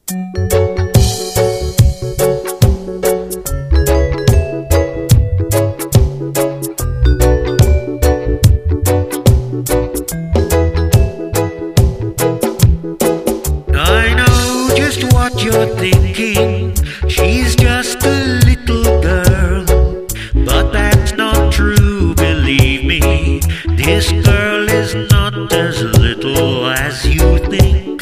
I know just what you're thinking. She's just a little girl, but that's not true, believe me. This girl is not as little as you think.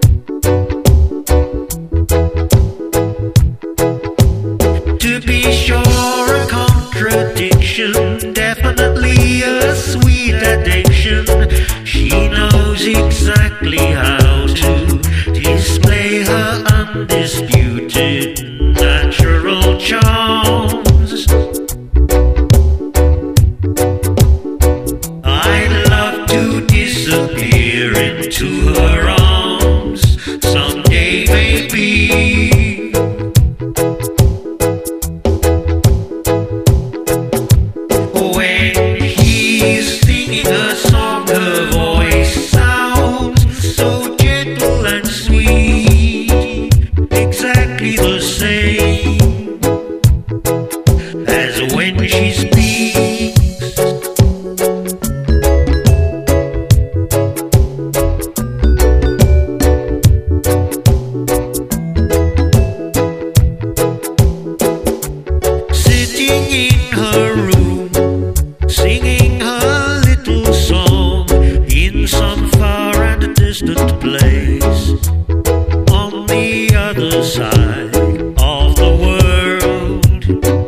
To be sure, a contradiction, definitely a sweet addiction. She knows exactly how to display her undisputed natural charms. I'd love to disappear into her arms someday, maybe. When he's singing a song, her voice sounds so gentle and sweet, exactly the same as when she speaks. Sitting in her room, singing her little song in some far and distant place on the other side of the world.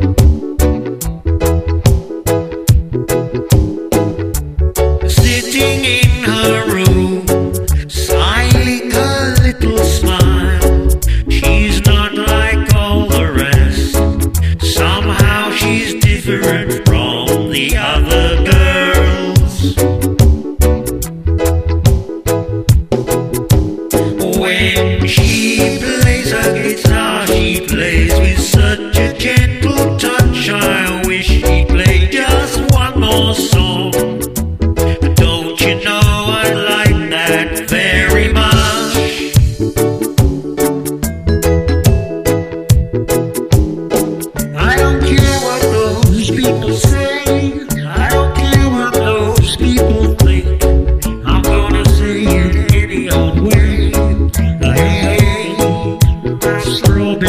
Sitting in her room, smiling a little smile. She's not like all the rest. Somehow she's different from the other girls. When she plays her guitar, she plays with such a gentle touch. I wish she'd play just one more song. But don't you know I like that very much? I don't care what those people say. I don't care what those people think. I'm gonna say it any old way. Hey, my strawberry